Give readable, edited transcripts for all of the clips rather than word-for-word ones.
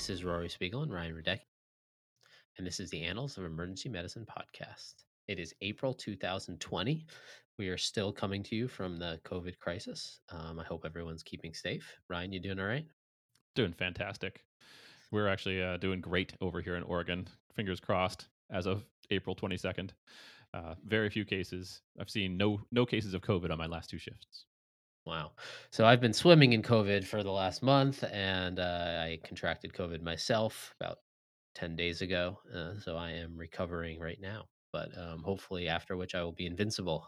This is Rory Spiegel and Ryan Radecki, and this is the Annals of Emergency Medicine podcast. It is April 2020. We are still coming to you from the COVID crisis. I hope everyone's keeping safe. Ryan, you doing all right? Doing fantastic. We're actually doing great over here in Oregon. Fingers crossed. As of April 22nd, very few cases. I've seen no cases of COVID on my last two shifts. Wow. So I've been swimming in COVID for the last month, and I contracted COVID myself about 10 days ago. So I am recovering right now, but hopefully after which I will be invincible.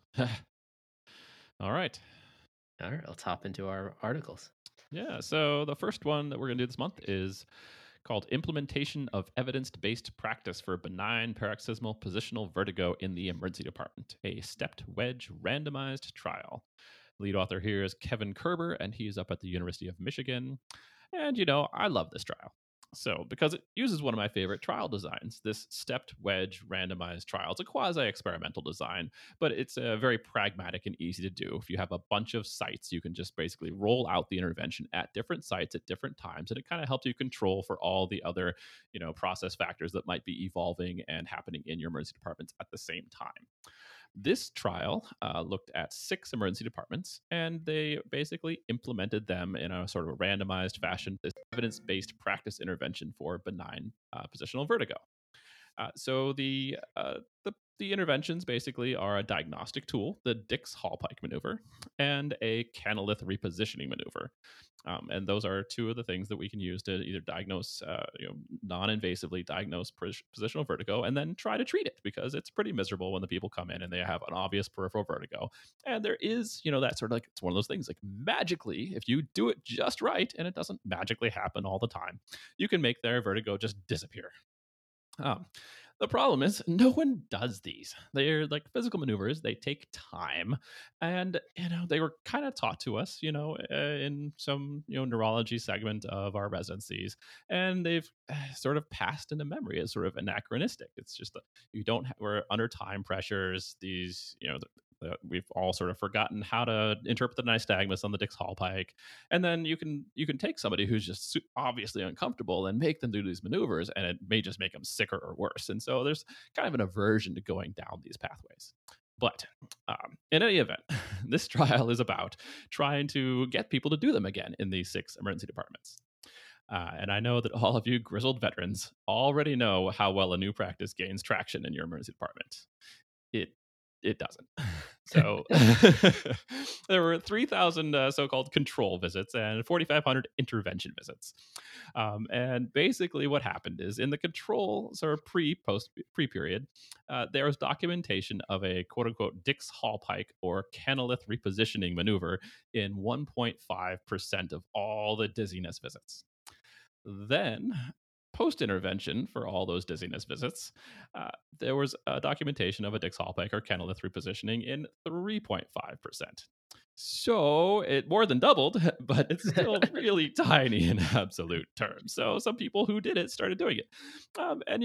All right. All right, let's hop into our articles. Yeah. So the first one that we're going to do this month is called Implementation of Evidence-Based Practice for Benign Paroxysmal Positional Vertigo in the Emergency Department, a stepped wedge randomized trial. Lead author here is Kevin Kerber, and he's up at the University of Michigan. And, I love this trial. So, because it uses one of my favorite trial designs, this stepped wedge randomized trial. It's a quasi experimental design, but it's very pragmatic and easy to do. If you have a bunch of sites, you can just basically roll out the intervention at different sites at different times, and it kind of helps you control for all the other, process factors that might be evolving and happening in your emergency departments at the same time. This trial looked at 6 emergency departments, and they basically implemented them in a sort of a randomized fashion, this evidence based practice intervention for benign positional vertigo. So the interventions basically are a diagnostic tool, the Dix-Hallpike maneuver, and a canalith repositioning maneuver. And those are two of the things that we can use to either diagnose, non-invasively diagnose positional vertigo, and then try to treat it because it's pretty miserable when the people come in and they have an obvious peripheral vertigo. And there is, that sort of like it's one of those things like magically, if you do it just right, and it doesn't magically happen all the time, you can make their vertigo just disappear. Um, the problem is no one does these. They're like physical maneuvers. They take time, and they were kind of taught to us, in some neurology segment of our residencies, and they've sort of passed into memory as sort of anachronistic. It's just that you don't. We're under time pressures. These, we've all sort of forgotten how to interpret the nystagmus on the Dix-Hallpike, and then you can take somebody who's just obviously uncomfortable and make them do these maneuvers, and it may just make them sicker or worse. And so there's kind of an aversion to going down these pathways. But in any event, this trial is about trying to get people to do them again in these 6 emergency departments. And I know that all of you grizzled veterans already know how well a new practice gains traction in your emergency department. It it doesn't. So there were 3,000 so-called control visits and 4,500 intervention visits. And basically, what happened is in the control sort of pre period, there was documentation of a quote unquote Dix-Hallpike or canalith repositioning maneuver in 1.5% of all the dizziness visits. Then, post intervention for all those dizziness visits, there was a documentation of a Dix-Hallpike or canalith repositioning in 3.5%. So it more than doubled, but it's still really tiny in absolute terms. So some people who did it started doing it, and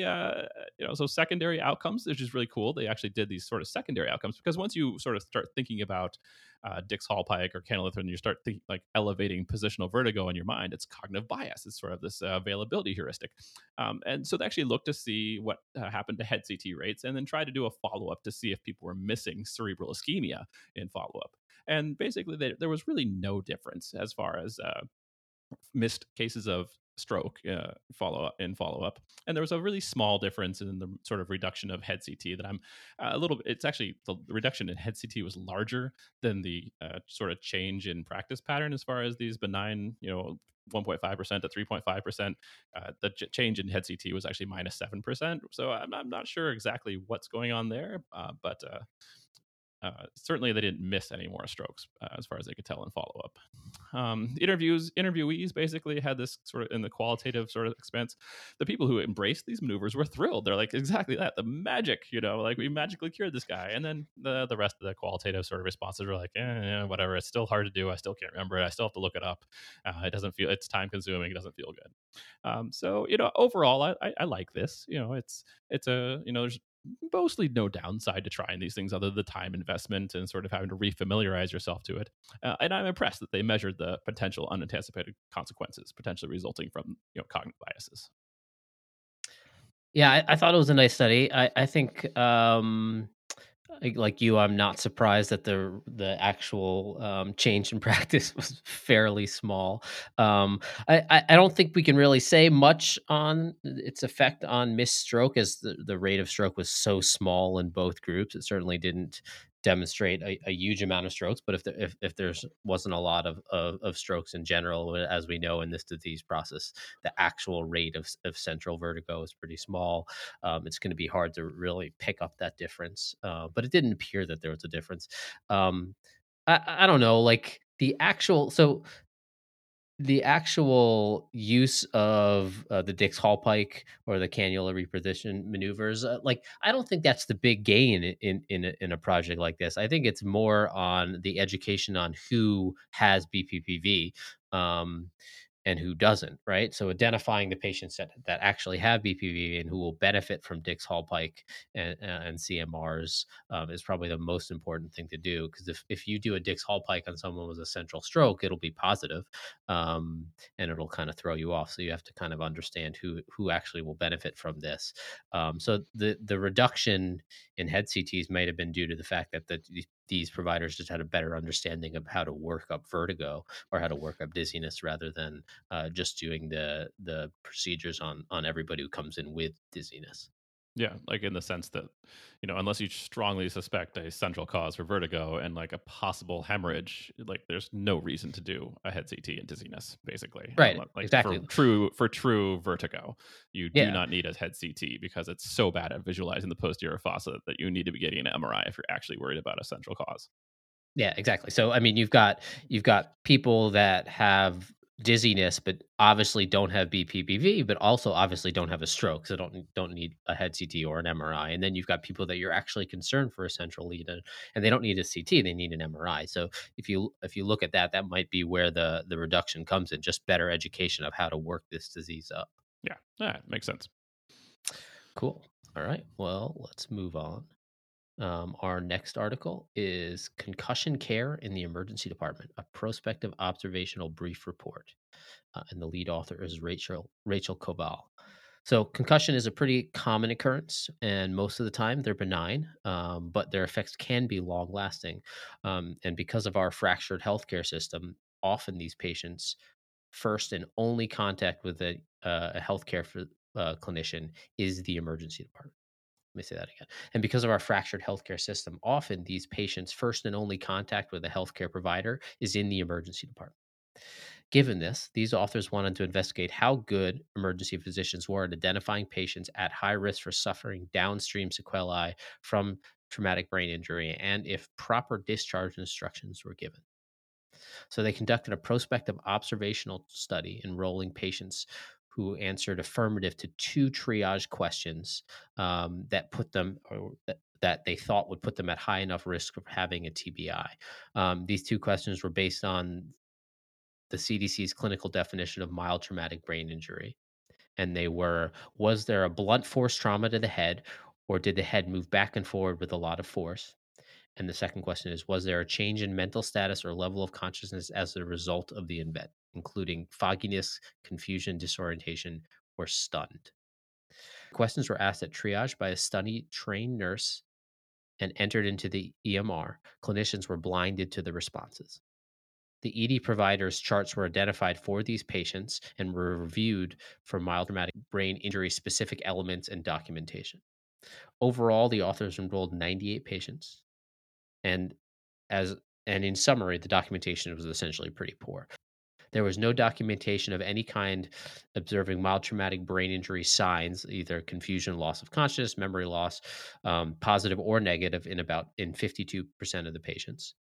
so secondary outcomes, which is really cool. They actually did these sort of secondary outcomes because once you sort of start thinking about Dix-Hallpike or canalith, and you start thinking like elevating positional vertigo in your mind, it's cognitive bias. It's sort of this availability heuristic, and so they actually looked to see what happened to head CT rates, and then try to do a follow up to see if people were missing cerebral ischemia in follow up. And basically, there was really no difference as far as missed cases of stroke follow up, and there was a really small difference in the sort of reduction of head CT that I'm a little bit. It's actually the reduction in head CT was larger than the sort of change in practice pattern as far as these benign, 1.5% to 3.5%. The change in head CT was actually -7%. So I'm not sure exactly what's going on there, but certainly they didn't miss any more strokes as far as they could tell in follow up. Interviewees basically had this sort of in the qualitative sort of expense. The people who embraced these maneuvers were thrilled. They're like, exactly that, the magic, like we magically cured this guy. And then the rest of the qualitative sort of responses were like, whatever. It's still hard to do. I still can't remember it. I still have to look it up. It doesn't feel. It's time consuming. It doesn't feel good. So overall, I like this. It's a there's mostly no downside to trying these things other than the time investment and sort of having to refamiliarize yourself to it. And I'm impressed that they measured the potential unanticipated consequences potentially resulting from cognitive biases. Yeah, I thought it was a nice study. I think, like you, I'm not surprised that the actual change in practice was fairly small. I don't think we can really say much on its effect on missed stroke, as the rate of stroke was so small in both groups. It certainly didn't demonstrate a huge amount of strokes, but if there's wasn't a lot of strokes in general, as we know in this disease process, the actual rate of central vertigo is pretty small. It's going to be hard to really pick up that difference. But it didn't appear that there was a difference. Um, I don't know, like the actual use of the Dix Hallpike or the cannula reposition maneuvers, like I don't think that's the big gain in a project like this. I think it's more on the education on who has BPPV. Um, and who doesn't, right? So identifying the patients that actually have BPV and who will benefit from Dix Hallpike and CMRs is probably the most important thing to do. Because if you do a Dix Hallpike on someone with a central stroke, it'll be positive, um, and it'll kind of throw you off. So you have to kind of understand who actually will benefit from this. So the reduction in head CTs might have been due to the fact that these providers just had a better understanding of how to work up vertigo or how to work up dizziness rather than just doing the procedures on everybody who comes in with dizziness. Yeah, like in the sense that, unless you strongly suspect a central cause for vertigo and like a possible hemorrhage, like there's no reason to do a head CT and dizziness, basically. Right. Like Exactly. for true vertigo, you do Yeah. not need a head CT because it's so bad at visualizing the posterior fossa that you need to be getting an MRI if you're actually worried about a central cause. Yeah, exactly. So I mean, you've got people that have dizziness, but obviously don't have BPPV, but also obviously don't have a stroke, so don't need a head CT or an MRI. And then you've got people that you're actually concerned for a central lead, and they don't need a CT, they need an MRI. So if you look at that, that might be where the reduction comes in, just better education of how to work this disease up. Yeah, that makes sense. Cool. All right. Well, let's move on. Our next article is Concussion Care in the Emergency Department, a prospective observational brief report. And the lead author is Rachel Koval. So, concussion is a pretty common occurrence, and most of the time they're benign, but their effects can be long lasting. And because of our fractured healthcare system, often these patients' first and only contact with a healthcare clinician is the emergency department. Let me say that again. And because of our fractured healthcare system, often these patients' first and only contact with a healthcare provider is in the emergency department. Given this, these authors wanted to investigate how good emergency physicians were at identifying patients at high risk for suffering downstream sequelae from traumatic brain injury and if proper discharge instructions were given. So they conducted a prospective observational study enrolling patients who answered affirmative to two triage questions that put them or that they thought would put them at high enough risk of having a TBI. These two questions were based on the CDC's clinical definition of mild traumatic brain injury. And they were: was there a blunt force trauma to the head, or did the head move back and forward with a lot of force? And the second question is: was there a change in mental status or level of consciousness as a result of the event, including fogginess, confusion, disorientation, or stunned? Questions were asked at triage by a study trained nurse and entered into the EMR. Clinicians were blinded to the responses. The ED providers' charts were identified for these patients and were reviewed for mild traumatic brain injury specific elements and documentation. Overall, the authors enrolled 98 patients, and as and in summary, the documentation was essentially pretty poor. There was no documentation of any kind observing mild traumatic brain injury signs, either confusion, loss of consciousness, memory loss, positive or negative, in 52% of the patients.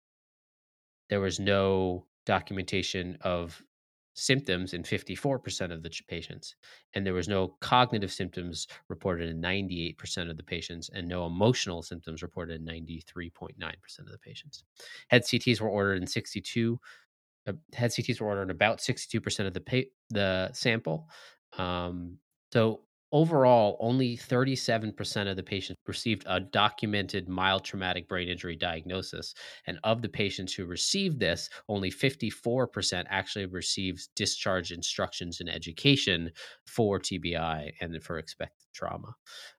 There was no documentation of symptoms in 54% of the patients, and there was no cognitive symptoms reported in 98% of the patients, and no emotional symptoms reported in 93.9% of the patients. Head CTs were ordered in 62 Head CTs were ordered in about 62% of the sample. So overall, only 37% of the patients received a documented mild traumatic brain injury diagnosis. And of the patients who received this, only 54% actually received discharge instructions and education for TBI and for expected trauma.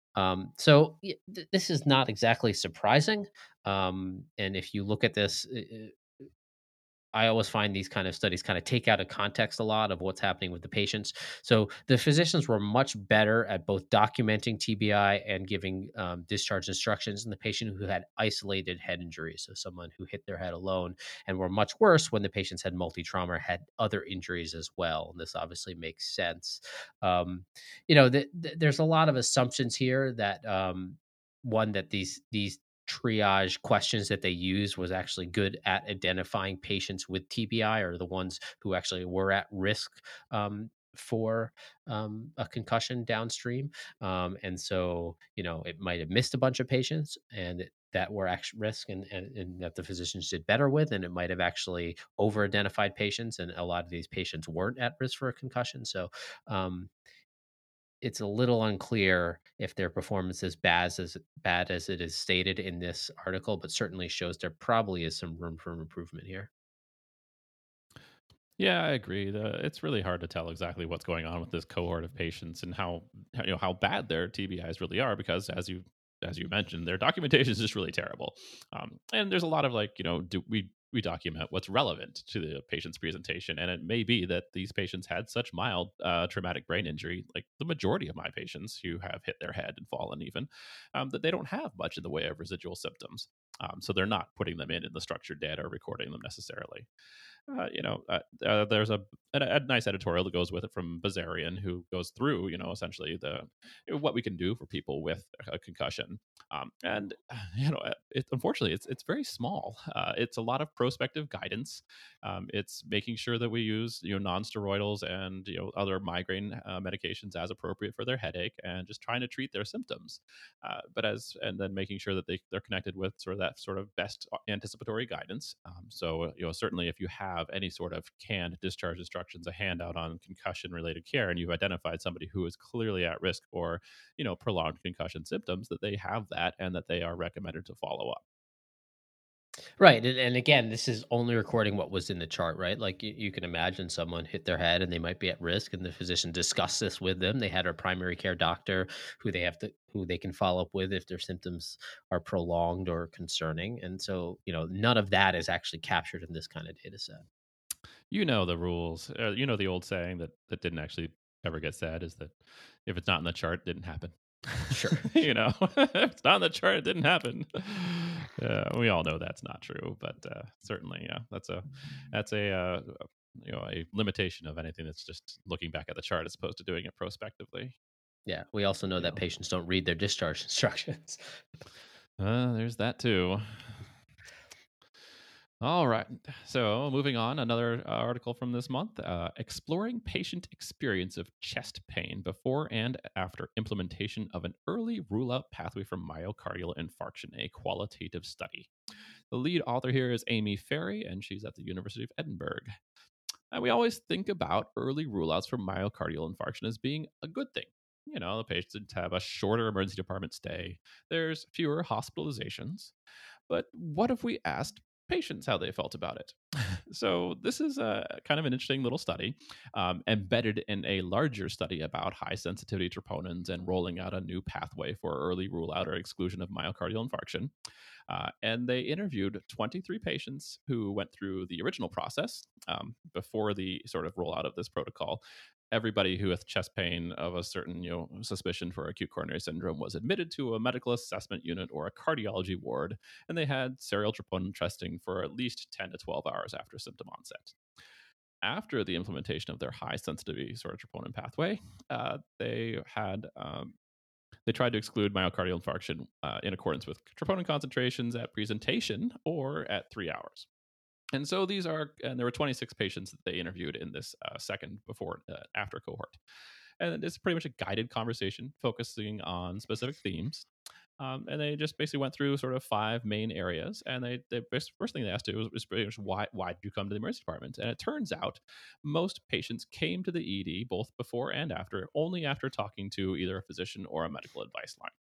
This is not exactly surprising. And if you look at this, I always find these kind of studies kind of take out of context a lot of what's happening with the patients. So the physicians were much better at both documenting TBI and giving discharge instructions in the patient who had isolated head injuries. So someone who hit their head alone, and were much worse when the patients had multi trauma or had other injuries as well. And this obviously makes sense. Um, there's a lot of assumptions here that one that these triage questions that they used was actually good at identifying patients with TBI or the ones who actually were at risk for a concussion downstream. And so, it might have missed a bunch of patients that were at risk and that the physicians did better with, and it might have actually over identified patients, and a lot of these patients weren't at risk for a concussion. So, um, it's a little unclear if their performance is bad as it is stated in this article, but certainly shows there probably is some room for improvement here. Yeah, I agree. It's really hard to tell exactly what's going on with this cohort of patients and how bad their TBIs really are because as you mentioned, their documentation is just really terrible. And there's a lot of we document what's relevant to the patient's presentation, and it may be that these patients had such mild traumatic brain injury, like the majority of my patients who have hit their head and fallen, even that they don't have much in the way of residual symptoms. So they're not putting them in the structured data or recording them necessarily. There's a nice editorial that goes with it from Bazarian, who goes through, essentially what we can do for people with a concussion. And unfortunately, it's very small. It's a lot of prospective guidance. It's making sure that we use non-steroidals and other migraine medications as appropriate for their headache, and just trying to treat their symptoms. And then making sure that they're connected with sort of that sort of best anticipatory guidance. So certainly if you have any sort of canned discharge instructions, a handout on concussion related care, and you've identified somebody who is clearly at risk for prolonged concussion symptoms, that they have that and that they are recommended to follow up. Right, and again, this is only recording what was in the chart, right? Like, you can imagine someone hit their head and they might be at risk, and the physician discussed this with them. They had a primary care doctor who they can follow up with if their symptoms are prolonged or concerning, and so, none of that is actually captured in this kinda data set. You know the rules. The old saying that didn't actually ever get said is that if it's not in the chart, it didn't happen. Sure. If it's not in the chart, it didn't happen. Yeah, we all know that's not true, but certainly, yeah, that's a limitation of anything that's just looking back at the chart as opposed to doing it prospectively. Yeah, we also know You that know, patients don't read their discharge instructions. there's that too. All right. So, moving on, another article from this month exploring patient experience of chest pain before and after implementation of an early rule out pathway for myocardial infarction, a qualitative study. The lead author here is Amy Ferry, and she's at the University of Edinburgh. And we always think about early rule outs for myocardial infarction as being a good thing. The patients have a shorter emergency department stay, there's fewer hospitalizations. But what if we asked patients how they felt about it? So, this is a kind of an interesting little study embedded in a larger study about high sensitivity troponins and rolling out a new pathway for early rule out or exclusion of myocardial infarction. And they interviewed 23 patients who went through the original process before the sort of rollout of this protocol. Everybody who with chest pain of a certain suspicion for acute coronary syndrome was admitted to a medical assessment unit or a cardiology ward, and they had serial troponin testing for at least 10 to 12 hours after symptom onset. After the implementation of their high sensitivity sort of troponin pathway, they tried to exclude myocardial infarction in accordance with troponin concentrations at presentation or at 3 hours. And there were 26 patients that they interviewed in this second before after cohort. And it's pretty much a guided conversation focusing on specific themes. And they just basically went through sort of five main areas. And first thing they asked you was pretty much why did you come to the emergency department? And it turns out most patients came to the ED both before and after, only after talking to either a physician or a medical advice line.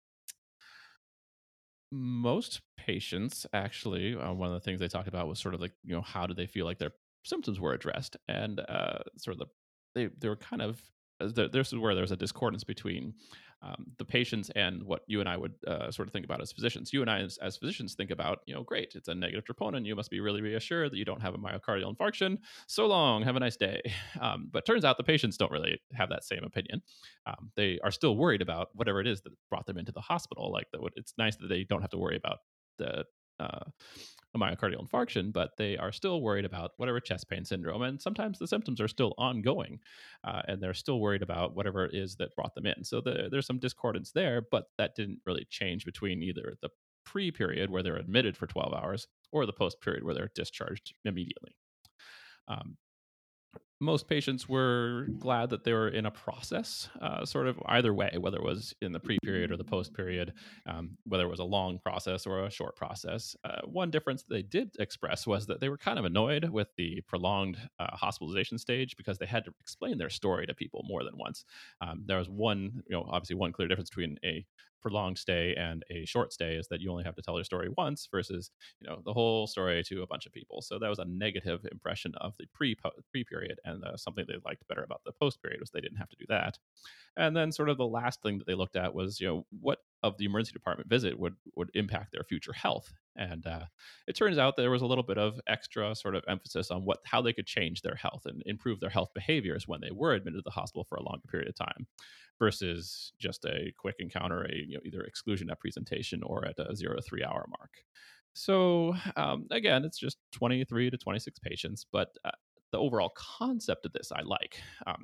Most patients actually, one of the things they talked about was sort of like, how do they feel like their symptoms were addressed, and sort of they were kind of this is where there's a discordance between the patients and what you and I would sort of think about as physicians. You and I, as physicians, think about, great, it's a negative troponin. You must be really reassured that you don't have a myocardial infarction. So long, have a nice day. But turns out the patients don't really have that same opinion. They are still worried about whatever it is that brought them into the hospital. Like it's nice that they don't have to worry about the uh, a myocardial infarction, but they are still worried about whatever chest pain syndrome, and sometimes the symptoms are still ongoing, and they're still worried about whatever it is that brought them in. So there's some discordance there, but that didn't really change between either the pre-period where they're admitted for 12 hours or the post-period where they're discharged immediately. Um, Most patients were glad that they were in a process, sort of either way, whether it was in the pre period or the post period, whether it was a long process or a short process. One difference they did express was that they were kind of annoyed with the prolonged hospitalization stage because they had to explain their story to people more than once. There was one, obviously one clear difference between a prolonged stay and a short stay is that you only have to tell your story once versus the whole story to a bunch of people. So that was a negative impression of the pre period, and something they liked better about the post period was they didn't have to do that. And then sort of the last thing that they looked at was, what of the emergency department visit would impact their future health. And it turns out there was a little bit of extra sort of emphasis on how they could change their health and improve their health behaviors when they were admitted to the hospital for a longer period of time, versus just a quick encounter, either exclusion at presentation or at a 0 to 3 hour mark. So again, it's just 23 to 26 patients, but the overall concept of this I like.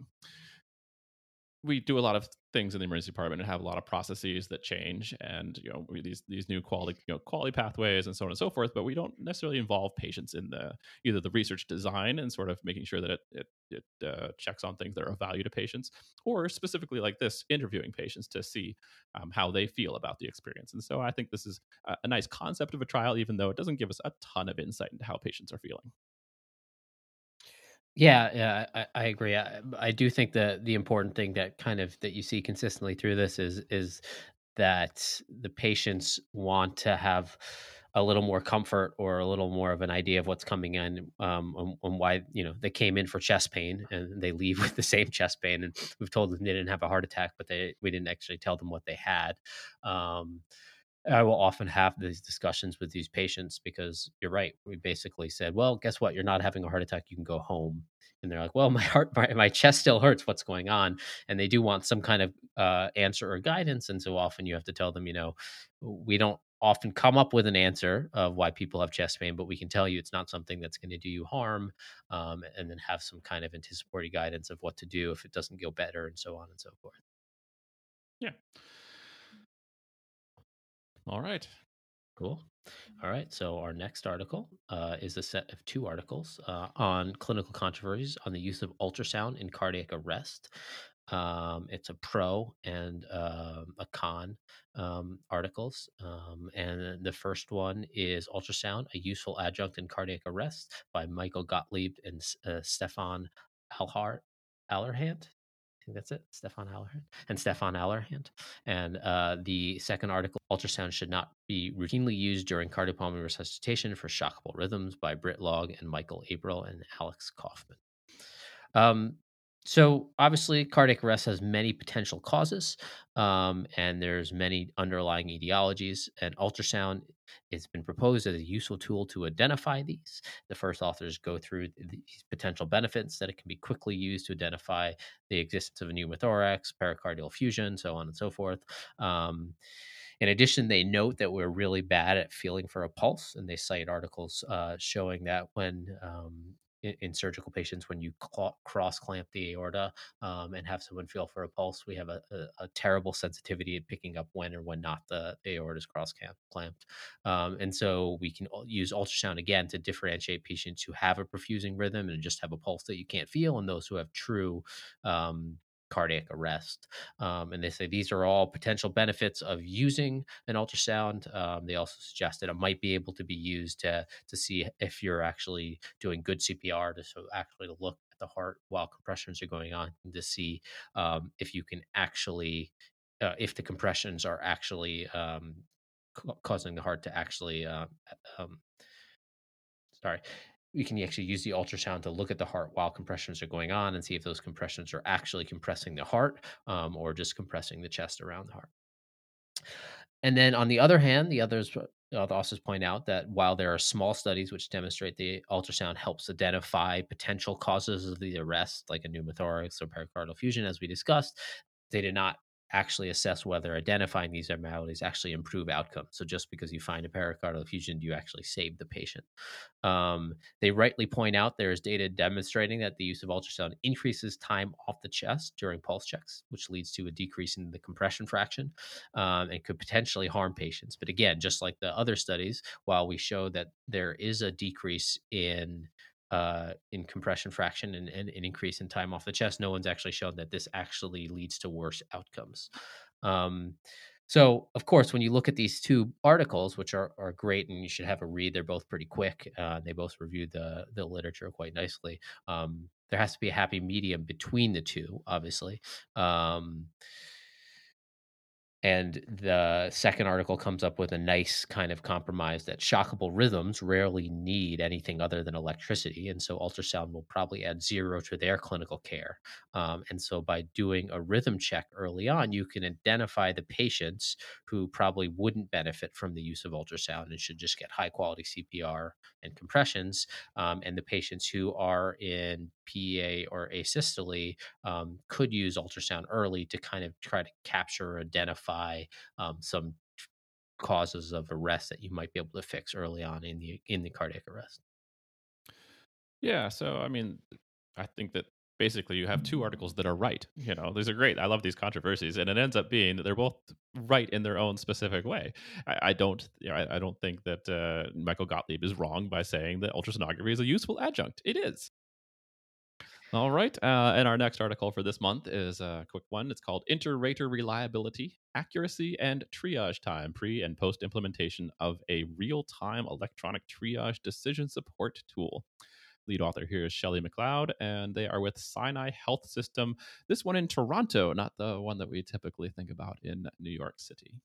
We do a lot of things in the emergency department and have a lot of processes that change, and these new quality pathways and so on and so forth, but we don't necessarily involve patients in the either the research design and sort of making sure that it checks on things that are of value to patients, or specifically like this, interviewing patients to see how they feel about the experience. And so I think this is a nice concept of a trial, even though it doesn't give us a ton of insight into how patients are feeling. Yeah, yeah, I agree. I do think that the important thing that that you see consistently through this is that the patients want to have a little more comfort or a little more of an idea of what's coming in, on why they came in for chest pain and they leave with the same chest pain, and we've told them they didn't have a heart attack, but we didn't actually tell them what they had. Um, I will often have these discussions with these patients because you're right. We basically said, "Well, guess what? You're not having a heart attack. You can go home." And they're like, "Well, my chest still hurts. What's going on?" And they do want some kind of answer or guidance. And so often you have to tell them, we don't often come up with an answer of why people have chest pain, but we can tell you it's not something that's going to do you harm, and then have some kind of anticipatory guidance of what to do if it doesn't go better, and so on and so forth. Yeah. All right. Cool. All right. So our next article is a set of two articles on clinical controversies on the use of ultrasound in cardiac arrest. It's a pro and a con articles. And the first one is Ultrasound, a useful adjunct in cardiac arrest by Michael Gottlieb and Stefan Alhar Allerhand. I think that's it. Stefan Allerhand. And the second article, Ultrasound should not be routinely used during cardiopulmonary resuscitation for shockable rhythms by Britt Log and Michael April and Alex Kaufman. Um, so obviously, cardiac arrest has many potential causes, and there's many underlying etiologies. And ultrasound has been proposed as a useful tool to identify these. The first authors go through these potential benefits that it can be quickly used to identify the existence of a pneumothorax, pericardial effusion, so on and so forth. Um, in addition, they note that we're really bad at feeling for a pulse, and they cite articles showing that when in surgical patients, when you cross clamp the aorta and have someone feel for a pulse, we have a terrible sensitivity at picking up when or when not the aorta is clamped. And so we can use ultrasound again to differentiate patients who have a perfusing rhythm and just have a pulse that you can't feel, and those who have true. Um, cardiac arrest. And they say these are all potential benefits of using an ultrasound. They also suggest that it might be able to be used to see if you're actually doing good CPR, to so actually look at the heart while compressions are going on, and to see if you can actually if the compressions are actually causing the heart to actually um, sorry, we can actually use the ultrasound to look at the heart while compressions are going on and see if those compressions are actually compressing the heart, or just compressing the chest around the heart. And then on the other hand, the authors point out that while there are small studies which demonstrate the ultrasound helps identify potential causes of the arrest, like a pneumothorax or pericardial effusion, as we discussed, they did not actually assess whether identifying these abnormalities actually improve outcomes. So just because you find a pericardial effusion, do you actually save the patient? They rightly point out there is data demonstrating that the use of ultrasound increases time off the chest during pulse checks, which leads to a decrease in the compression fraction, and could potentially harm patients. But again, just like the other studies, while we show that there is a decrease in compression fraction and an increase in time off the chest, no one's actually shown that this actually leads to worse outcomes. Um, so, of course, when you look at these two articles, which are great and you should have a read, they're both pretty quick. They both review the literature quite nicely. There has to be a happy medium between the two, obviously. Um, and the second article comes up with a nice kind of compromise that shockable rhythms rarely need anything other than electricity. And so ultrasound will probably add zero to their clinical care. And so by doing a rhythm check early on, you can identify the patients who probably wouldn't benefit from the use of ultrasound and should just get high quality CPR and compressions. And the patients who are in PEA or asystole could use ultrasound early to kind of try to capture or identify some causes of arrest that you might be able to fix early on in the cardiac arrest. Yeah, so I mean, I think that basically you have two articles that are right. You know, these are great. I love these controversies, and it ends up being that they're both right in their own specific way. I don't, you know, I don't think that Michael Gottlieb is wrong by saying that ultrasonography is a useful adjunct. It is. All right, and our next article for this month is a quick one. It's called "Inter-Rater Reliability, Accuracy, and Triage Time: Pre and Post Implementation of a Real-Time Electronic Triage Decision Support Tool." Lead author here is Shelley McLeod, and they are with Sinai Health System. This one in Toronto, not the one that we typically think about in New York City.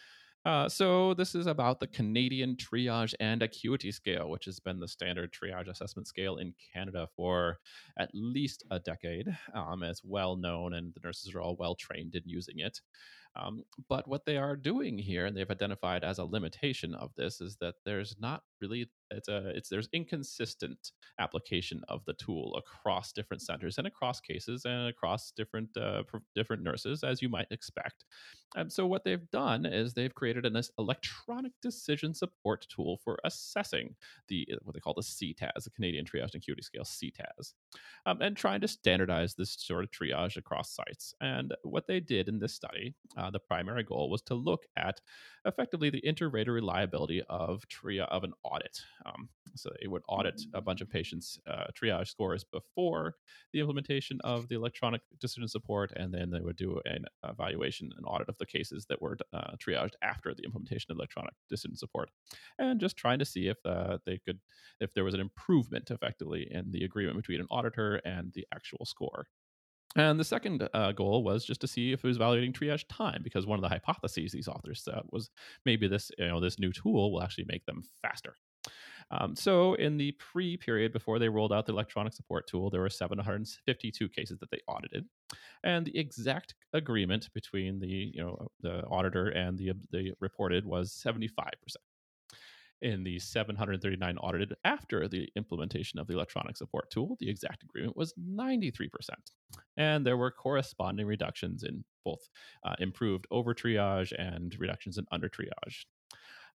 So this is about the Canadian Triage and Acuity Scale, which has been the standard triage assessment scale in Canada for at least a decade. It's well known, and the nurses are all well trained in using it. But what they are doing here, and they've identified as a limitation of this, is that there's not really there's inconsistent application of the tool across different centers and across cases and across different nurses, as you might expect. And so what they've done is they've created an electronic decision support tool for assessing the what they call the CTAS, the Canadian Triage and Acuity Scale CTAS, and trying to standardize this sort of triage across sites. And what they did in this study, the primary goal was to look at effectively the inter-rater reliability of of an audit. So they would audit a bunch of patients' triage scores before the implementation of the electronic decision support, and then they would do an evaluation and audit of the cases that were triaged after the implementation of electronic decision support, and just trying to see if if there was an improvement effectively in the agreement between an auditor and the actual score. And the second goal was just to see if it was evaluating triage time, because one of the hypotheses these authors set was maybe this new tool will actually make them faster. So in the pre-period before they rolled out the electronic support tool, there were 752 cases that they audited, and the exact agreement between the auditor and the reported was 75%. In the 739 audited after the implementation of the electronic support tool, the exact agreement was 93%. And there were corresponding reductions in both improved over triage and reductions in under triage.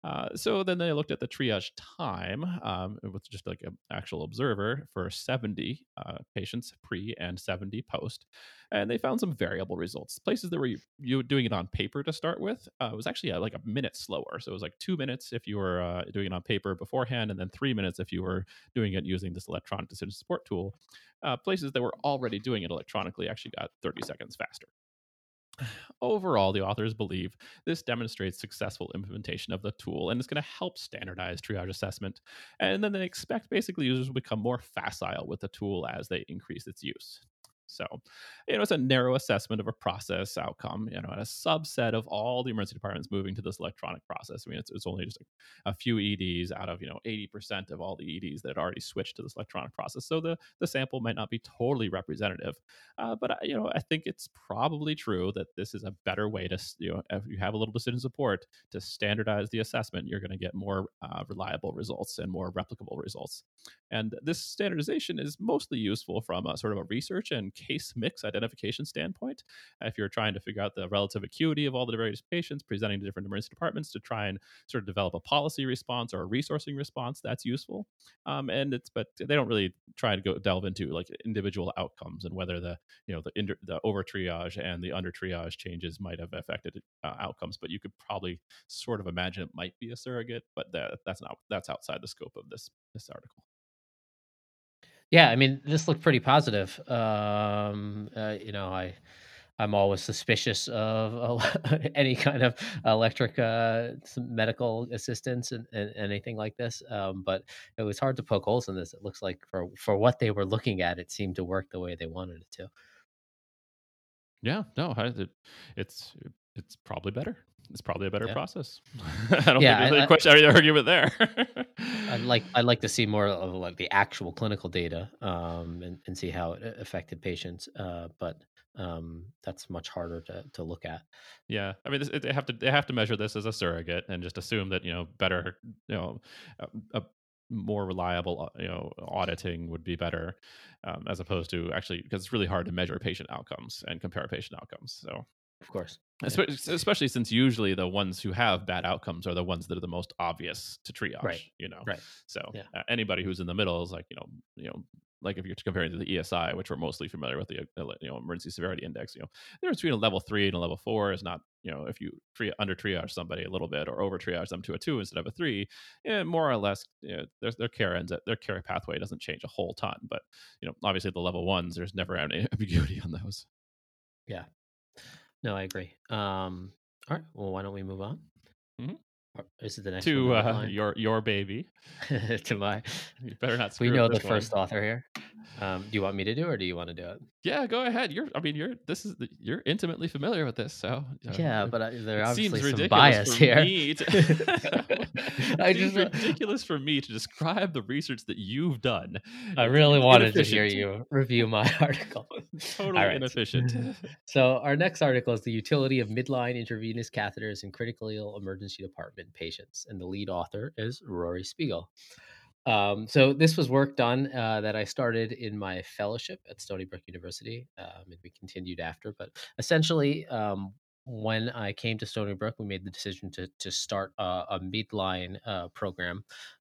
So then they looked at the triage time with just like an actual observer for 70 patients pre and 70 post. And they found some variable results. Places that were you doing it on paper to start with was actually like a minute slower. So it was like 2 minutes if you were doing it on paper beforehand, and then 3 minutes if you were doing it using this electronic decision support tool. Places that were already doing it electronically actually got 30 seconds faster. Overall, the authors believe this demonstrates successful implementation of the tool and is going to help standardize triage assessment. And then they expect basically users will become more facile with the tool as they increase its use. So, it's a narrow assessment of a process outcome, and a subset of all the emergency departments moving to this electronic process. I mean, it's only just a few EDs out of 80% of all the EDs that had already switched to this electronic process. So the sample might not be totally representative, but I think it's probably true that this is a better way to, if you have a little decision support to standardize the assessment, you're going to get more reliable results and more replicable results. And this standardization is mostly useful from a sort of a research and case mix identification standpoint. If you're trying to figure out the relative acuity of all the various patients presenting to different emergency departments to try and sort of develop a policy response or a resourcing response, that's useful. But they don't really try to go delve into like individual outcomes and whether the over triage and the under triage changes might have affected outcomes. But you could probably sort of imagine it might be a surrogate, but that's outside the scope of this article. Yeah, I mean, this looked pretty positive. I'm always suspicious of any kind of electric medical assistance and anything like this. But it was hard to poke holes in this. It looks like for what they were looking at, it seemed to work the way they wanted it to. Yeah, no, it's it's probably better. It's probably a better Yeah, process. I don't think yeah. there's any question, any argument there. I'd like to see more of like the actual clinical data, and see how it affected patients. But that's much harder to look at. Yeah, I mean, they have to measure this as a surrogate and just assume that better, a more reliable auditing would be better, as opposed to actually, because it's really hard to measure patient outcomes and compare patient outcomes. So Of course. Yeah. especially since usually the ones who have bad outcomes are the ones that are the most obvious to Right. triage. Right. So Yeah. anybody who's in the middle is like, like if you're comparing to the ESI, which we're mostly familiar with, the emergency severity index, the difference between a level 3 and a level 4 is not, if you under triage somebody a little bit or over triage them to a 2 instead of a 3, more or less, their care pathway doesn't change a whole ton. But obviously the level ones, there's never any ambiguity on those. Yeah. No, I agree. All right. Well, why don't we move on? Mhm. Is it the next one To the Midline? your baby. To my You better not We screw up know this the one. first author here. Do you want me to do it or do you wanna do it? Yeah, go ahead. You're intimately familiar with this, so Yeah, but there it obviously seems some ridiculous bias for here. me to it I seems just, ridiculous for me to describe the research that you've done. I really It's wanted to hear inefficient. you review my article. Totally Alright. inefficient. So our next article is the utility of midline intravenous catheters in critically ill emergency department patients, and the lead author is Rory Spiegel. So this was work done that I started in my fellowship at Stony Brook University, and we continued after. But essentially, when I came to Stony Brook, we made the decision to start a midline program,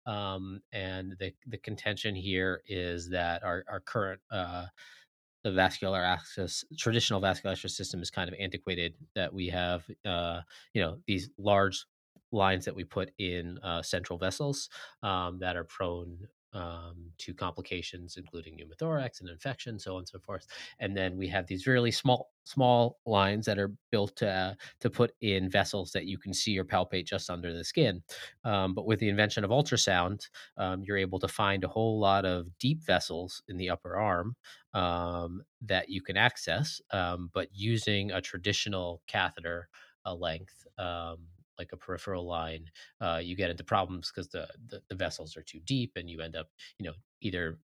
and the contention here is that our current the vascular access traditional vascular access system is kind of antiquated, that we have these large lines that we put in central vessels, that are prone to complications including pneumothorax and infection, so on and so forth. And then we have these really small lines that are built to put in vessels that you can see or palpate just under the skin. But with the invention of ultrasound, you're able to find a whole lot of deep vessels in the upper arm, that you can access, but using a traditional catheter length, like a peripheral line, you get into problems because the vessels are too deep, and you end up, either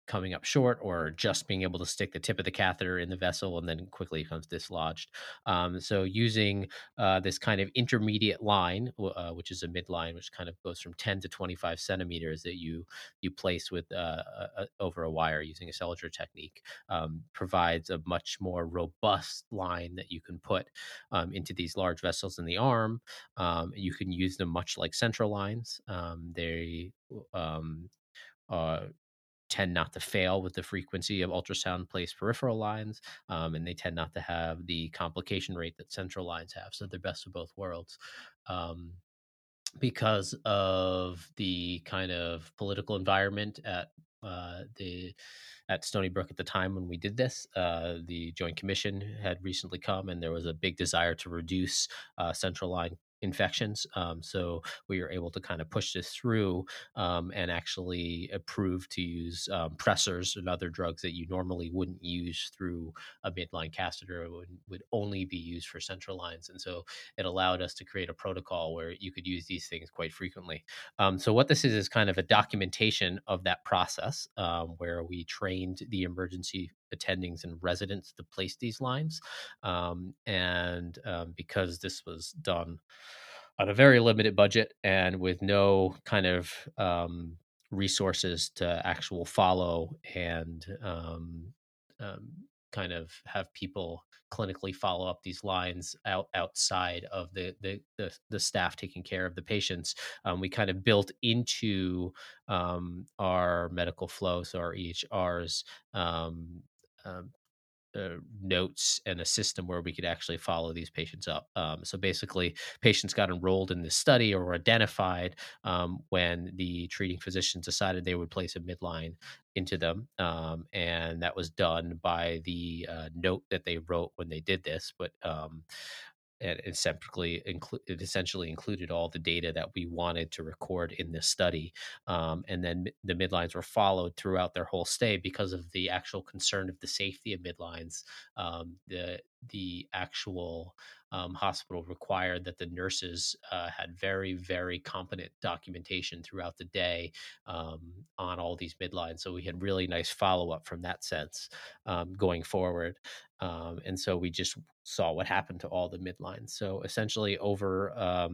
coming up short, or just being able to stick the tip of the catheter in the vessel and then quickly becomes dislodged. So using this kind of intermediate line, which is a midline, which kind of goes from 10 to 25 centimeters, that you place with over a wire using a Sellinger technique, provides a much more robust line that you can put into these large vessels in the arm. You can use them much like central lines. They um, uh, tend not to fail with the frequency of ultrasound placed peripheral lines, and they tend not to have the complication rate that central lines have. So they're best of both worlds. Um, because of the kind of political environment the at Stony Brook at the time when we did this. The Joint Commission had recently come, and there was a big desire to reduce central line infections. So we were able to kind of push this through and actually approve to use pressors and other drugs that you normally wouldn't use through a midline catheter. It would only be used for central lines. And so it allowed us to create a protocol where you could use these things quite frequently. So what this is kind of a documentation of that process, where we trained the emergency attendings and residents to place these lines. And because this was done on a very limited budget and with no kind of resources to actual follow and um, kind of have people clinically follow up these lines outside of the staff taking care of the patients. We kind of built into our medical flow, so our EHRs, um, um, notes and a system where we could actually follow these patients up. So basically, patients got enrolled in this study or were identified when the treating physicians decided they would place a midline into them. And that was done by the note that they wrote when they did this. But and it essentially included all the data that we wanted to record in this study. And then the midlines were followed throughout their whole stay because of the actual concern of the safety of midlines. The actual hospital required that the nurses had very, very competent documentation throughout the day on all these midlines. So we had really nice follow up from that sense going forward. And so we just saw what happened to all the midlines. So essentially, over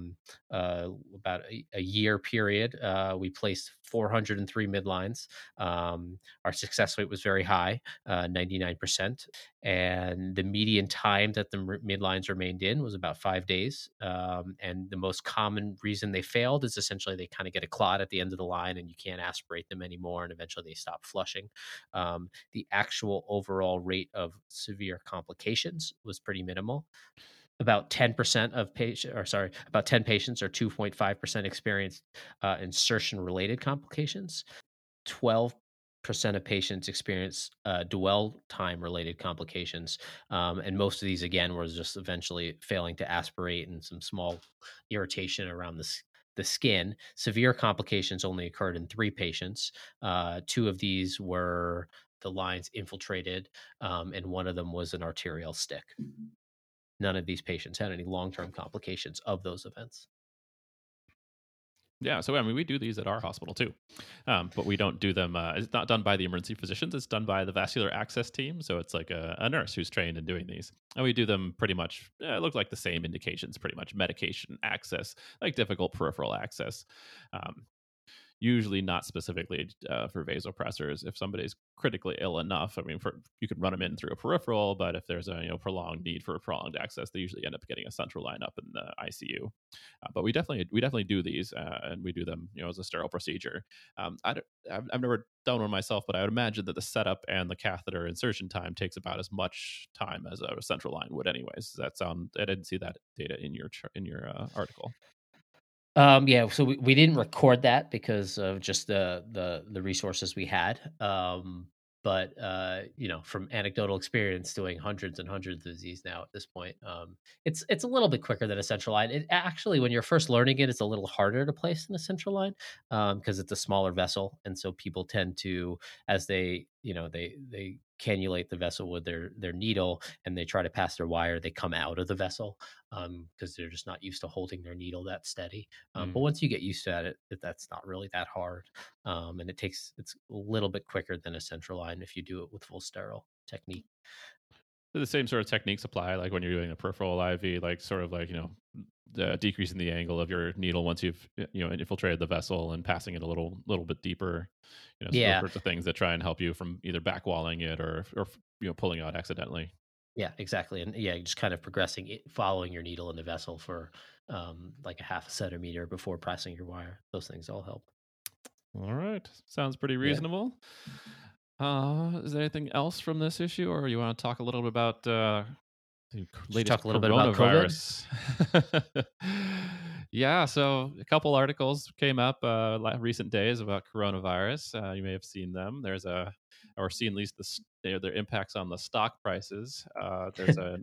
about a year period, we placed 403 midlines. Our success rate was very high, 99%. And the median time that the midlines remained in was about 5 days. And the most common reason they failed is essentially they kind of get a clot at the end of the line and you can't aspirate them anymore. And eventually they stop flushing. The actual overall rate of severe complications was pretty minimal. About 10% of patients, or sorry, about 10 patients or 2.5% experienced insertion related complications. 12% of patients experience dwell time related complications. And most of these, again, were just eventually failing to aspirate and some small irritation around the skin. Severe complications only occurred in 3 patients. Two of these were the lines infiltrated, and one of them was an arterial stick. None of these patients had any long term complications of those events. Yeah, so I mean, we do these at our hospital too, but we don't do them. It's not done by the emergency physicians; it's done by the vascular access team. So it's like a nurse who's trained in doing these, and we do them pretty much. It look like the same indications, pretty much medication access, like difficult peripheral access. Um, Usually not specifically for vasopressors. If somebody's critically ill enough, I mean, you can run them in through a peripheral, but if there's a prolonged need for prolonged access, they usually end up getting a central line up in the ICU. But we definitely do these, and we do them as a sterile procedure. I've never done one myself, but I would imagine that the setup and the catheter insertion time takes about as much time as a central line would, anyways. Does that sound? I didn't see that data in your article. Yeah, so we didn't record that because of just the resources we had. But from anecdotal experience doing hundreds and hundreds of these now at this point, it's a little bit quicker than a central line. It actually, when you're first learning it, it's a little harder to place than a central line because it's a smaller vessel, and so people tend to, as they they cannulate the vessel with their needle, and they try to pass their wire, they come out of the vessel, because they're just not used to holding their needle that steady. But Mm. once you get used to that's not really that hard, and it's a little bit quicker than a central line if you do it with full sterile technique. The same sort of techniques apply, like when you're doing a peripheral IV, like sort of like decreasing the angle of your needle once you've infiltrated the vessel and passing it a little bit deeper. So those Yeah, sorts of things that try and help you from either backwalling it or pulling out accidentally. yeah, exactly, and yeah, just kind of progressing it, following your needle in the vessel for like a half a centimeter before pressing your wire. Those things all help. All right, sounds pretty Yeah, reasonable. Is there anything else from this issue, or you want to talk a little bit about the just latest talk a little bit about COVID. coronavirus? Yeah, so a couple articles came up recent days about coronavirus. You may have seen them. There's a or seen at least their impacts on the stock prices. There's a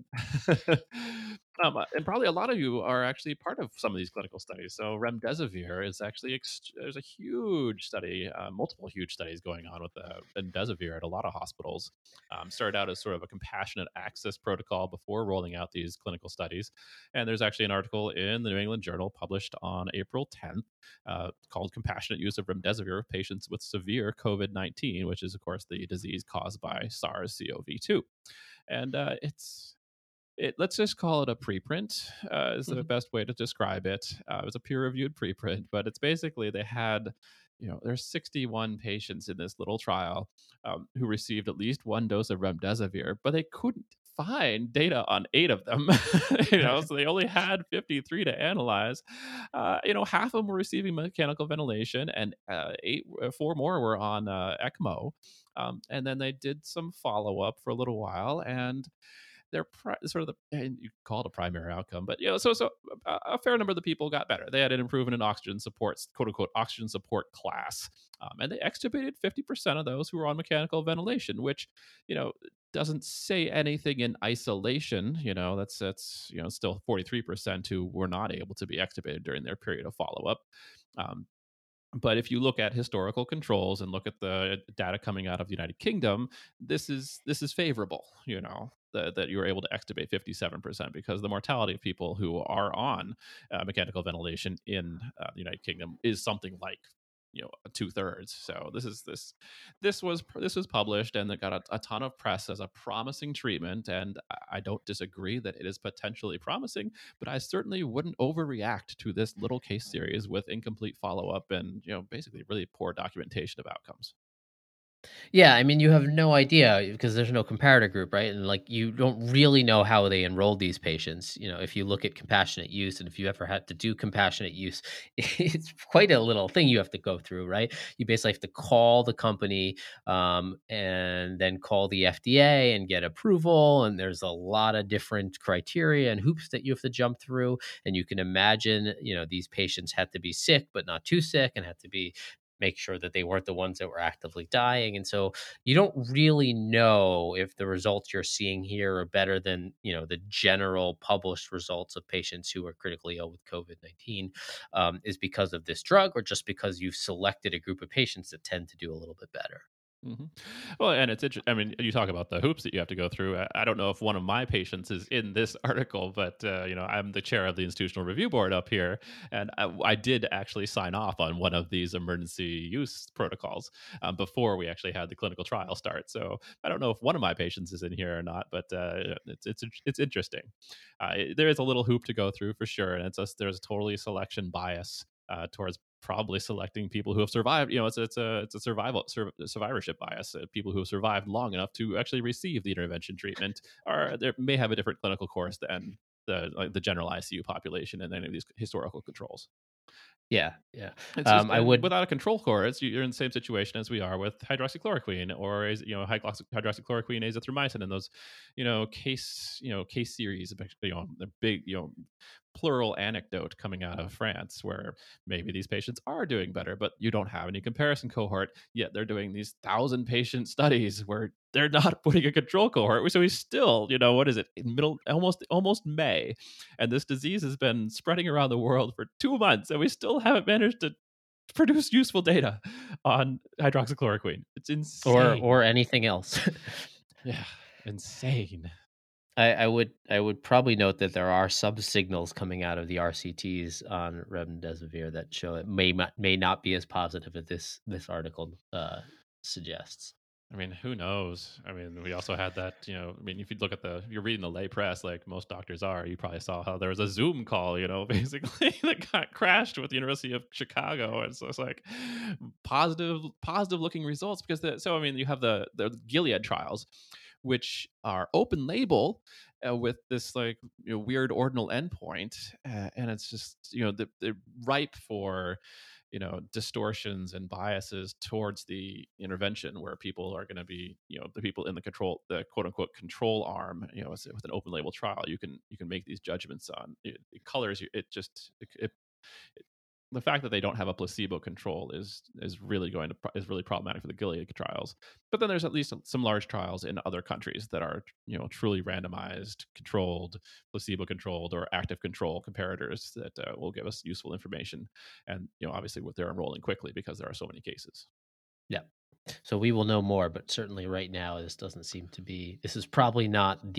and probably a lot of you are actually part of some of these clinical studies. So remdesivir is actually there's a huge study, multiple huge studies going on with remdesivir at a lot of hospitals. Started out as sort of a compassionate access protocol before rolling out these clinical studies. And there's actually an article in the New England Journal published on April 10th called Compassionate Use of Remdesivir of Patients with Severe COVID 19, which is, of course, the disease caused by SARS CoV 2. And let's just call it a preprint, is the Mhm. best way to describe it. It was a peer reviewed preprint, but it's basically they had, there's 61 patients in this little trial who received at least one dose of remdesivir, but they couldn't find data on 8 of them. So they only had 53 to analyze. Half of them were receiving mechanical ventilation, and four more were on ECMO. And then they did some follow up for a little while, and they're sort of the, and you call it a primary outcome, but so a fair number of the people got better. They had an improvement in oxygen support, quote unquote, oxygen support class, and they extubated 50% of those who were on mechanical ventilation, which you know doesn't say anything in isolation. That's still 43% who were not able to be extubated during their period of follow up. Um, but if you look at historical controls and look at the data coming out of the United Kingdom, this is favorable. That you were able to extubate 57% because the mortality of people who are on mechanical ventilation in the United Kingdom is something like 2/3. So this was published and it got a ton of press as a promising treatment, and I don't disagree that it is potentially promising, but I certainly wouldn't overreact to this little case series with incomplete follow up and basically really poor documentation of outcomes. Yeah, I mean, you have no idea because there's no comparator group, right? And like, you don't really know how they enrolled these patients. If you look at compassionate use, and if you ever had to do compassionate use, it's quite a little thing you have to go through, right? You basically have to call the company, and then call the FDA and get approval. And there's a lot of different criteria and hoops that you have to jump through. And you can imagine, these patients had to be sick, but not too sick, and had to be make sure that they weren't the ones that were actively dying. And so you don't really know if the results you're seeing here are better than, the general published results of patients who are critically ill with COVID-19, is because of this drug or just because you've selected a group of patients that tend to do a little bit better. hmm Well, and it's interesting. I mean, you talk about the hoops that you have to go through. I don't know if one of my patients is in this article, but I'm the chair of the institutional review board up here, and I did actually sign off on one of these emergency use protocols before we actually had the clinical trial start. So I don't know if one of my patients is in here or not, but it's interesting. There is a little hoop to go through for sure, and there's totally selection bias towards probably selecting people who have survived. It's a survivorship bias. People who have survived long enough to actually receive the intervention treatment are there may have a different clinical course than the general ICU population and any of these historical controls. Yeah, yeah. It's just I would. without a control course, you're in the same situation as we are with hydroxychloroquine or hydroxychloroquine, azithromycin, and those case series, the big plural anecdote coming out of France where maybe these patients are doing better, but you don't have any comparison cohort. Yet they're doing these 1,000 patient studies where they're not putting a control cohort. So we still, what is it, in middle almost May, and this disease has been spreading around the world for 2 months, and we still haven't managed to produce useful data on hydroxychloroquine. It's insane. or anything else. Yeah, insane. I would probably note that there are sub signals coming out of the RCTs on remdesivir that show it may not be as positive as this article suggests. I mean, who knows? I mean, we also had that, I mean, if you look at if you're reading the lay press, like most doctors are, you probably saw how there was a Zoom call, basically that got crashed with the University of Chicago. And so it's like positive looking results because I mean, you have the Gilead trials, which are open label with this like weird ordinal endpoint. And it's just, they're ripe for distortions and biases towards the intervention where people are going to be the people in the quote unquote control arm with an open label trial you can make these judgments on it colors you it just it, the fact that they don't have a placebo control is really is really problematic for the Gilead trials. But then there's at least some large trials in other countries that are truly randomized, controlled, placebo controlled, or active control comparators that will give us useful information. And obviously, they're enrolling quickly because there are so many cases. Yeah. So we will know more, but certainly right now this is probably not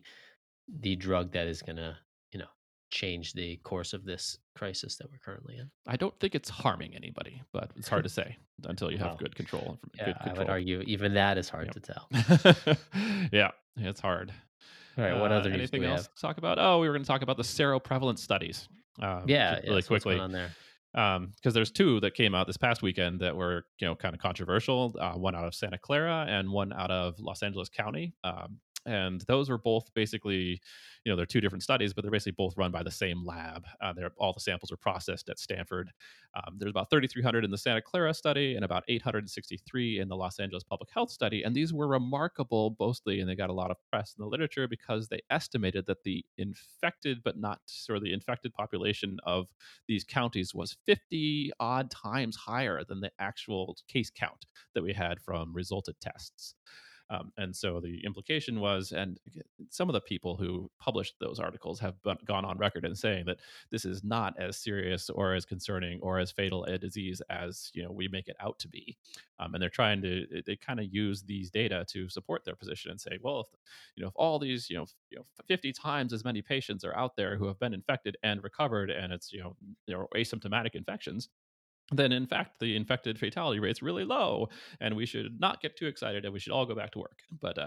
the drug that is gonna, change the course of this crisis that we're currently in. I don't think it's harming anybody, but it's hard to say until you have Well, good control. yeah, Good I would control. argue even that is hard Yep. to tell. Yeah, it's hard. All right, what other news do Anything we else have? to talk about? Oh, we were going to talk about the seroprevalence studies Yeah, just yeah. really So what's going quickly, on there? because there's two that came out this past weekend that were kind of controversial. One out of Santa Clara and one out of Los Angeles County. And those were both basically, they're two different studies, but they're basically both run by the same lab. All the samples were processed at Stanford. There's about 3,300 in the Santa Clara study and about 863 in the Los Angeles Public Health study. And these were remarkable, mostly, and they got a lot of press in the literature because they estimated that the infected, but not sort of the infected population of these counties was 50 odd times higher than the actual case count that we had from resulted tests. And so the implication was, and some of the people who published those articles have gone on record in saying that this is not as serious or as concerning or as fatal a disease as we make it out to be. And they're trying to they kind of use these data to support their position and say, well, if all these 50 times as many patients are out there who have been infected and recovered, and it's asymptomatic infections, then in fact the infected fatality rate's really low, and we should not get too excited, and we should all go back to work. But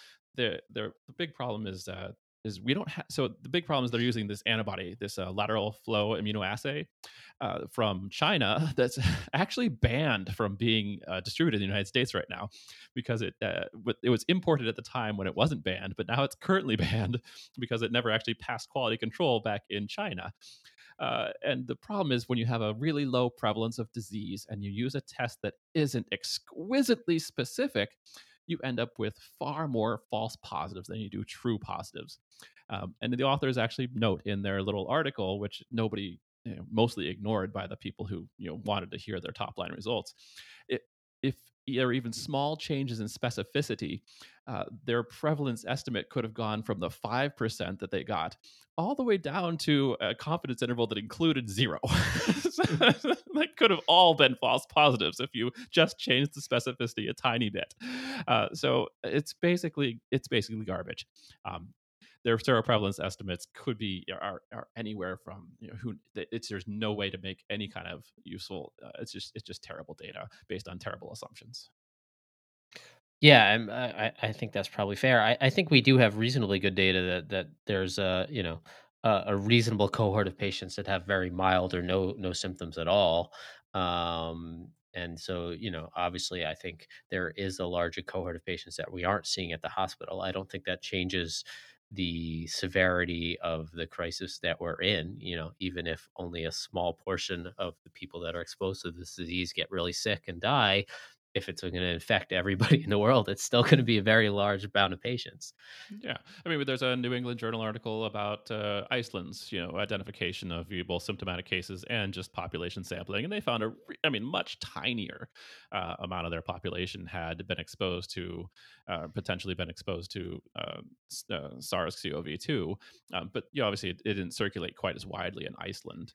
the big problem is we don't have. So the big problem is they're using this antibody, this lateral flow immunoassay from China that's actually banned from being distributed in the United States right now because it was imported at the time when it wasn't banned, but now it's currently banned because it never actually passed quality control back in China. And the problem is when you have a really low prevalence of disease and you use a test that isn't exquisitely specific, you end up with far more false positives than you do true positives. And the authors actually note in their little article, which nobody, mostly ignored by the people who wanted to hear their top line results, it, if there are even small changes in specificity, their prevalence estimate could have gone from the 5% that they got all the way down to a confidence interval that included zero. So, that could have all been false positives if you just changed the specificity a tiny bit. So it's basically garbage. Um, their seroprevalence estimates could be are anywhere from there's no way to make any kind of useful. It's just terrible data based on terrible assumptions. Yeah, I think that's probably fair. I think we do have reasonably good data that there's a reasonable cohort of patients that have very mild or no symptoms at all. And so, obviously, I think there is a larger cohort of patients that we aren't seeing at the hospital. I don't think that changes the severity of the crisis that we're in. Even if only a small portion of the people that are exposed to this disease get really sick and die, if it's gonna infect everybody in the world, it's still gonna be a very large amount of patients. Yeah, I mean, there's a New England Journal article about Iceland's, identification of both symptomatic cases and just population sampling, and they found much tinier amount of their population had been exposed to, potentially been exposed to SARS-CoV-2, but obviously it didn't circulate quite as widely in Iceland.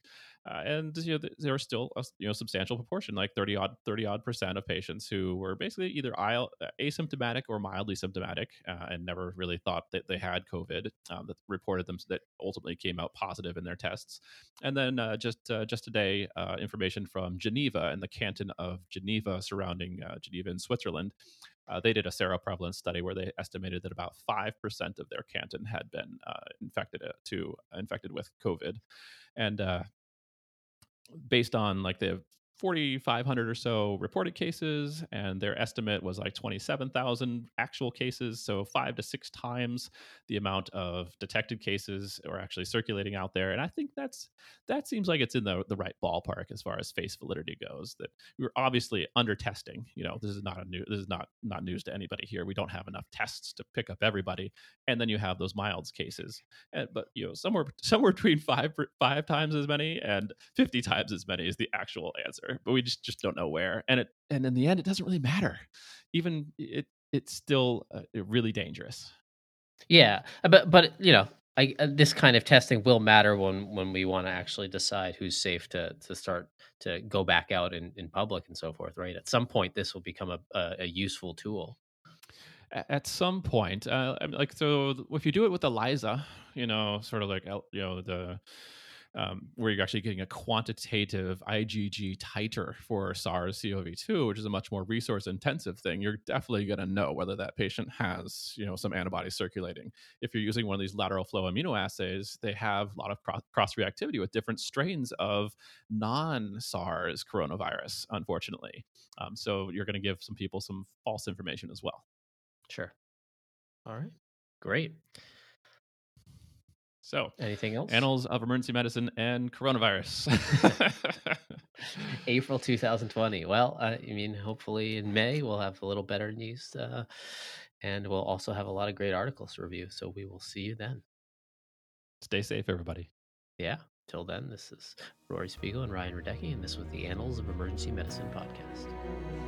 And there are still a substantial proportion, like 30 odd percent of patients who were basically either asymptomatic or mildly symptomatic, and never really thought that they had COVID. That reported them that ultimately came out positive in their tests. And then just today, information from Geneva and the canton of Geneva surrounding Geneva in Switzerland. They did a seroprevalence study where they estimated that about 5% of their canton had been infected with COVID, and based on like the 4,500 or so reported cases, and their estimate was like 27,000 actual cases. So 5 to 6 times the amount of detected cases are actually circulating out there. And I think that seems like it's in the right ballpark as far as face validity goes. That we're obviously under testing. This is not news to anybody here. We don't have enough tests to pick up everybody, and then you have those mild cases. But somewhere between five times as many and 50 times as many is the actual answer. But we just don't know where. And in the end, it doesn't really matter. Even it's still really dangerous. Yeah, but this kind of testing will matter when we want to actually decide who's safe to start to go back out in public and so forth, right? At some point, this will become a useful tool. At some point, like, so if you do it with ELISA, sort of like the where you're actually getting a quantitative IgG titer for SARS-CoV-2, which is a much more resource intensive thing, you're definitely going to know whether that patient has some antibodies circulating. If you're using one of these lateral flow immunoassays, they have a lot of cross reactivity with different strains of non-SARS coronavirus, unfortunately. So you're going to give some people some false information as well. Sure. All right. Great. So, Anything else? annals of emergency medicine and coronavirus. April 2020. Well, I mean, hopefully in May we'll have a little better news, and we'll also have a lot of great articles to review. So we will see you then. Stay safe, everybody. Yeah. Till then, this is Rory Spiegel and Ryan Radecki, and this was the Annals of Emergency Medicine podcast.